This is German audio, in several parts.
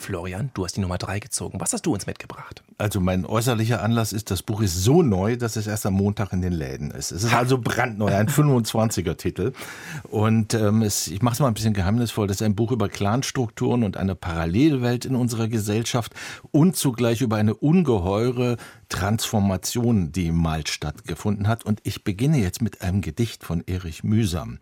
Florian, du hast die Nummer 3 gezogen. Was hast du uns mitgebracht? Also mein äußerlicher Anlass ist, das Buch ist so neu, dass es erst am Montag in den Läden ist. Es ist also brandneu, ein 25er-Titel. Und ich mache es mal ein bisschen geheimnisvoll. Das ist ein Buch über Clanstrukturen und eine Parallelwelt in unserer Gesellschaft und zugleich über eine ungeheure Transformation, die im Mal stattgefunden hat. Und ich beginne jetzt mit einem Gedicht von Erich Mühsam.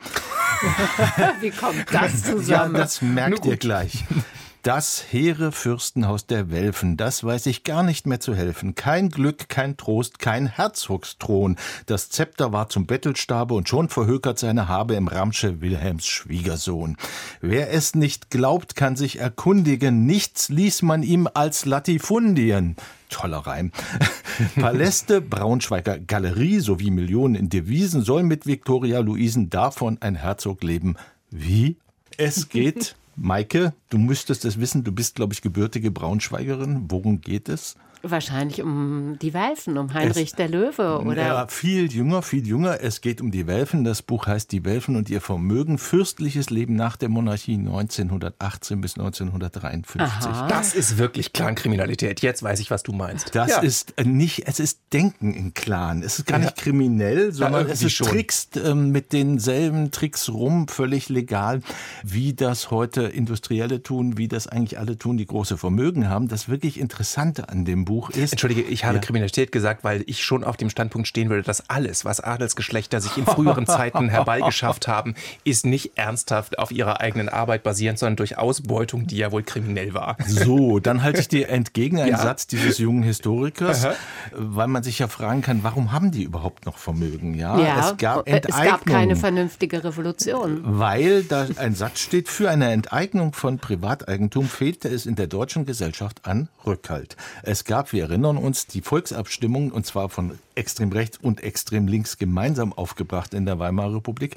Wie kommt das zusammen? Ja, das merkt ihr gleich. Das hehre Fürstenhaus der Welfen, das weiß ich gar nicht mehr zu helfen. Kein Glück, kein Trost, kein Herzogsthron. Das Zepter war zum Bettelstabe und schon verhökert seine Habe im Ramsche Wilhelms Schwiegersohn. Wer es nicht glaubt, kann sich erkundigen. Nichts ließ man ihm als Latifundien. Toller Reim. Paläste, Braunschweiger Galerie sowie Millionen in Devisen soll mit Viktoria Luisen davon ein Herzog leben. Wie? Es geht... Maike, du müsstest es wissen, du bist, glaube ich, gebürtige Braunschweigerin. Worum geht es? Wahrscheinlich um die Welfen, um Heinrich der Löwe, oder? Ja, viel jünger. Es geht um die Welfen. Das Buch heißt Die Welfen und ihr Vermögen. Fürstliches Leben nach der Monarchie 1918 bis 1953. Aha. Das ist wirklich Clankriminalität. Jetzt weiß ich, was du meinst. Das ist nicht, es ist Denken in Clan. Es ist gar nicht kriminell, sondern es ist trickst mit denselben Tricks rum, völlig legal, wie das heute Industrielle tun, wie das eigentlich alle tun, die große Vermögen haben. Das wirklich Interessante an dem Buch ist... Entschuldige, ich habe Kriminalität gesagt, weil ich schon auf dem Standpunkt stehen würde, dass alles, was Adelsgeschlechter sich in früheren Zeiten herbeigeschafft haben, ist nicht ernsthaft auf ihrer eigenen Arbeit basierend, sondern durch Ausbeutung, die ja wohl kriminell war. So, dann halte ich dir entgegen einen Satz dieses jungen Historikers, weil man sich ja fragen kann, warum haben die überhaupt noch Vermögen? Es gab keine vernünftige Revolution. Weil da ein Satz steht, für eine Enteignung von Privateigentum fehlte es in der deutschen Gesellschaft an Rückhalt. Es gab, wir erinnern uns, die Volksabstimmung, und zwar von extrem rechts und extrem links gemeinsam aufgebracht in der Weimarer Republik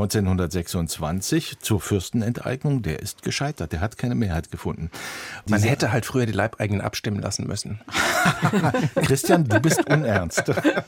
1926 zur Fürstenenteignung. Der ist gescheitert, der hat keine Mehrheit gefunden. Man hätte halt früher die Leibeigenen abstimmen lassen müssen. Christian, du bist unernst.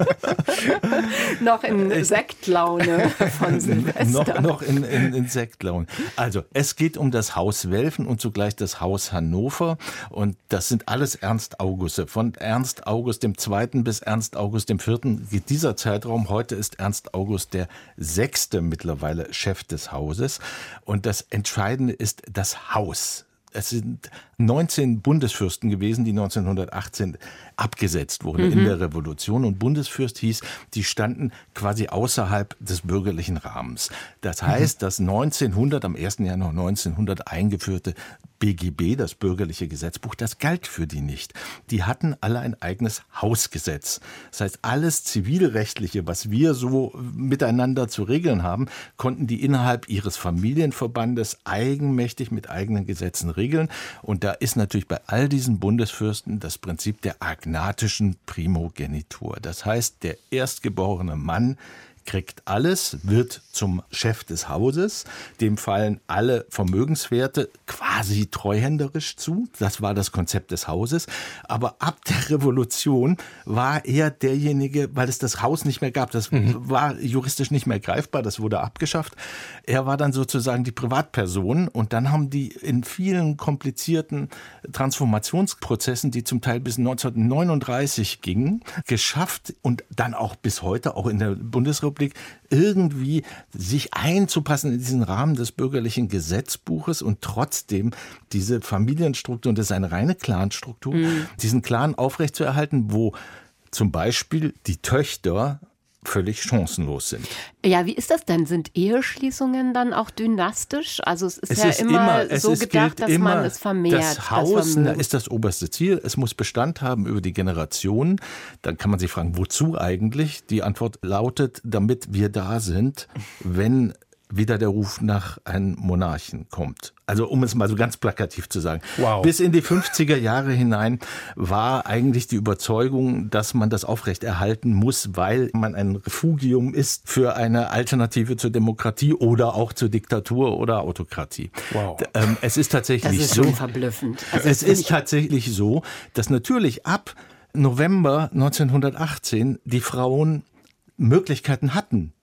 Noch in Sektlaune von Silvester. Noch in Sektlaune. Also, es geht um das Haus Welfen und zugleich das Haus Hannover. Und das sind alles Ernst Auguste. Von Ernst August II. Bis Ernst August IV. geht dieser Zeitraum. Heute ist Ernst August der 6. mittlerweile Chef des Hauses. Und das Entscheidende ist das Haus. Es sind 19 Bundesfürsten gewesen, die 1918 abgesetzt wurden in der Revolution. Und Bundesfürst hieß, die standen quasi außerhalb des bürgerlichen Rahmens. Das heißt, das 1900, am 1. Januar 1900 eingeführte BGB, das bürgerliche Gesetzbuch, das galt für die nicht. Die hatten alle ein eigenes Hausgesetz. Das heißt, alles Zivilrechtliche, was wir so miteinander zu regeln haben, konnten die innerhalb ihres Familienverbandes eigenmächtig mit eigenen Gesetzen regeln. Und da ist natürlich bei all diesen Bundesfürsten das Prinzip der agnatischen Primogenitur. Das heißt, der erstgeborene Mann kriegt alles, wird zum Chef des Hauses. Dem fallen alle Vermögenswerte quasi treuhänderisch zu. Das war das Konzept des Hauses. Aber ab der Revolution war er derjenige, weil es das Haus nicht mehr gab. Das war juristisch nicht mehr greifbar. Das wurde abgeschafft. Er war dann sozusagen die Privatperson. Und dann haben die in vielen komplizierten Transformationsprozessen, die zum Teil bis 1939 gingen, geschafft und dann auch bis heute, auch in der Bundesrepublik, irgendwie sich einzupassen in diesen Rahmen des bürgerlichen Gesetzbuches und trotzdem diese Familienstruktur, und das ist eine reine Clanstruktur, diesen Clan aufrechtzuerhalten, wo zum Beispiel die Töchter völlig chancenlos sind. Ja, wie ist das denn? Sind Eheschließungen dann auch dynastisch? Also es ist immer so gedacht, dass man es vermehrt. Das Haus ist das oberste Ziel. Es muss Bestand haben über die Generationen. Dann kann man sich fragen, wozu eigentlich? Die Antwort lautet, damit wir da sind, wenn wieder der Ruf nach einem Monarchen kommt. Also um es mal so ganz plakativ zu sagen. Wow. Bis in die 50er Jahre hinein war eigentlich die Überzeugung, dass man das aufrechterhalten muss, weil man ein Refugium ist für eine Alternative zur Demokratie oder auch zur Diktatur oder Autokratie. Wow. Es ist tatsächlich das ist schon verblüffend. Also es ist tatsächlich so, dass natürlich ab November 1918 die Frauen Möglichkeiten hatten,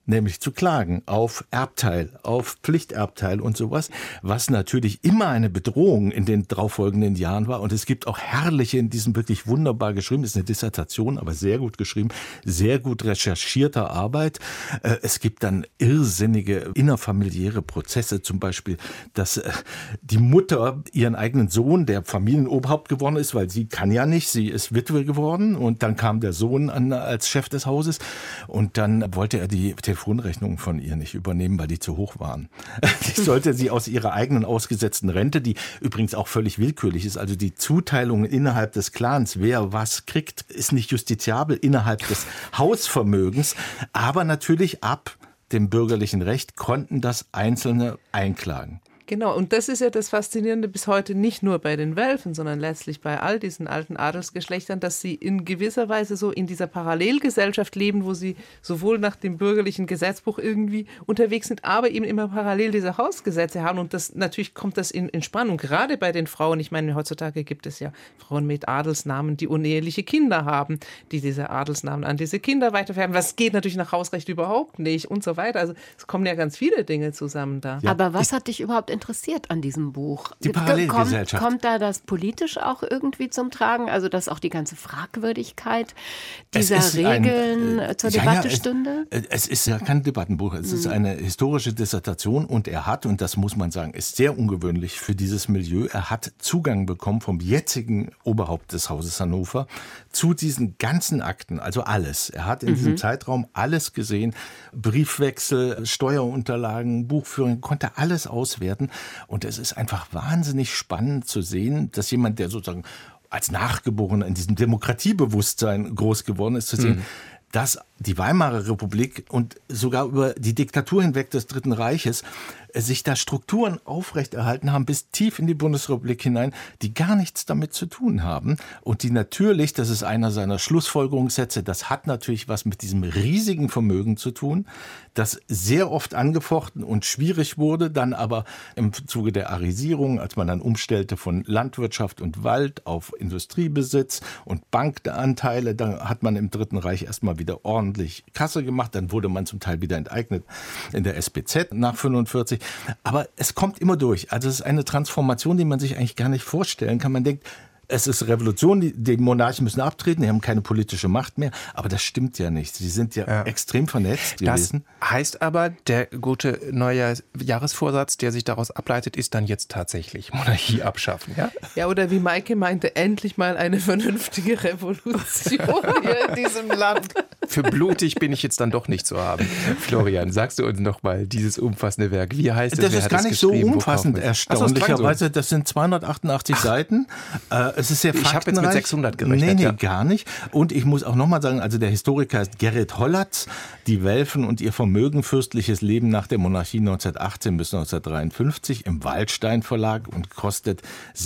nämlich zu klagen auf Erbteil, auf Pflichterbteil und sowas, was natürlich immer eine Bedrohung in den darauffolgenden Jahren war. Und es gibt auch herrliche, in diesem wirklich wunderbar geschrieben, ist eine Dissertation, aber sehr gut geschrieben, sehr gut recherchierter Arbeit. Es gibt dann irrsinnige innerfamiliäre Prozesse, zum Beispiel, dass die Mutter ihren eigenen Sohn, der Familienoberhaupt geworden ist, weil sie kann ja nicht, sie ist Witwe geworden, und dann kam der Sohn an als Chef des Hauses und dann wollte er die Telefonrechnungen von ihr nicht übernehmen, weil die zu hoch waren. Die sollte sie aus ihrer eigenen ausgesetzten Rente, die übrigens auch völlig willkürlich ist, also die Zuteilung innerhalb des Clans, wer was kriegt, ist nicht justiziabel innerhalb des Hausvermögens, aber natürlich ab dem bürgerlichen Recht konnten das Einzelne einklagen. Genau, und das ist ja das Faszinierende bis heute, nicht nur bei den Welfen, sondern letztlich bei all diesen alten Adelsgeschlechtern, dass sie in gewisser Weise so in dieser Parallelgesellschaft leben, wo sie sowohl nach dem bürgerlichen Gesetzbuch irgendwie unterwegs sind, aber eben immer parallel diese Hausgesetze haben. Und das natürlich kommt das in Spannung, gerade bei den Frauen. Ich meine, heutzutage gibt es ja Frauen mit Adelsnamen, die uneheliche Kinder haben, die diese Adelsnamen an diese Kinder weitervererben. Was geht natürlich nach Hausrecht überhaupt nicht und so weiter. Also es kommen ja ganz viele Dinge zusammen da. Ja. Aber was hat dich überhaupt interessiert an diesem Buch? Die Parallelgesellschaft. Kommt da das politisch auch irgendwie zum Tragen? Also dass auch die ganze Fragwürdigkeit dieser Regeln zur Debatte stünde? Es ist ja kein Debattenbuch, es ist eine historische Dissertation, und er hat, und das muss man sagen, ist sehr ungewöhnlich für dieses Milieu, er hat Zugang bekommen vom jetzigen Oberhaupt des Hauses Hannover zu diesen ganzen Akten, also alles. Er hat in diesem Zeitraum alles gesehen, Briefwechsel, Steuerunterlagen, Buchführung, konnte alles auswerten. Und es ist einfach wahnsinnig spannend zu sehen, dass jemand, der sozusagen als Nachgeborener in diesem Demokratiebewusstsein groß geworden ist, zu sehen, dass die Weimarer Republik und sogar über die Diktatur hinweg des Dritten Reiches sich da Strukturen aufrechterhalten haben bis tief in die Bundesrepublik hinein, die gar nichts damit zu tun haben und die natürlich, das ist einer seiner Schlussfolgerungssätze, das hat natürlich was mit diesem riesigen Vermögen zu tun, das sehr oft angefochten und schwierig wurde, dann aber im Zuge der Arisierung, als man dann umstellte von Landwirtschaft und Wald auf Industriebesitz und Bankanteile, da hat man im Dritten Reich erstmal wieder ordentlich Kasse gemacht, dann wurde man zum Teil wieder enteignet in der SPZ nach 45. Aber es kommt immer durch. Also es ist eine Transformation, die man sich eigentlich gar nicht vorstellen kann. Man denkt, es ist Revolution, die Monarchen müssen abtreten, die haben keine politische Macht mehr. Aber das stimmt ja nicht. Sie sind ja extrem vernetzt gewesen. Das heißt aber, der gute neue Jahresvorsatz, der sich daraus ableitet, ist dann jetzt tatsächlich Monarchie abschaffen. Ja, ja, oder wie Maike meinte, endlich mal eine vernünftige Revolution hier in diesem Land. Für blutig bin ich jetzt dann doch nicht zu haben. Florian, sagst du uns noch mal dieses umfassende Werk, wie heißt es? Das ist gar nicht so umfassend, erstaunlicherweise. Das sind 288 Seiten. Es ist sehr faktenreich. Ich habe jetzt mit 600 gerechnet. Nee, gar nicht. Und ich muss auch noch mal sagen, also der Historiker ist Gerrit Hollatz, die Welfen und ihr Vermögen, fürstliches Leben nach der Monarchie 1918 bis 1953 im Waldstein Verlag und kostet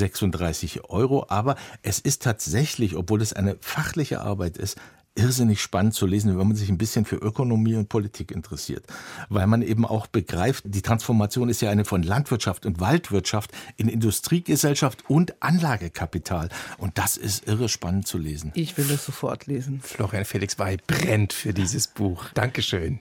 36 €. Aber es ist tatsächlich, obwohl es eine fachliche Arbeit ist, irrsinnig spannend zu lesen, wenn man sich ein bisschen für Ökonomie und Politik interessiert. Weil man eben auch begreift, die Transformation ist ja eine von Landwirtschaft und Waldwirtschaft in Industriegesellschaft und Anlagekapital. Und das ist irre spannend zu lesen. Ich will das sofort lesen. Florian Felix Wey brennt für dieses Buch. Dankeschön.